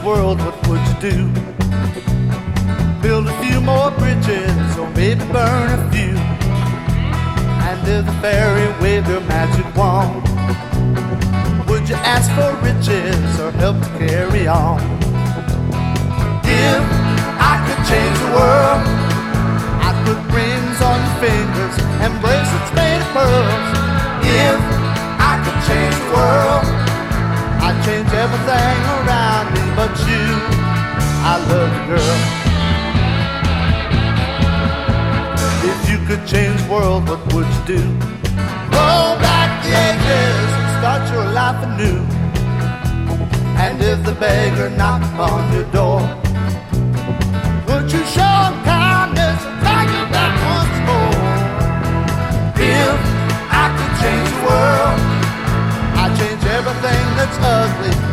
world, what would you do? Build a few more bridges, or maybe burn a few. And if the fairy waved her magic wand, would you ask for riches or help to carry on? If I could change the world, I'd put rings on your fingers and bracelets made of pearls. If I could change the world, I'd change everything around me but you. I love you, girl. If you could change the world, what would you do? Roll back the ages and start your life anew. And if the beggar knocked upon your door, would you show him kindness and take him back once more? If I could change the world, I'd change everything that's ugly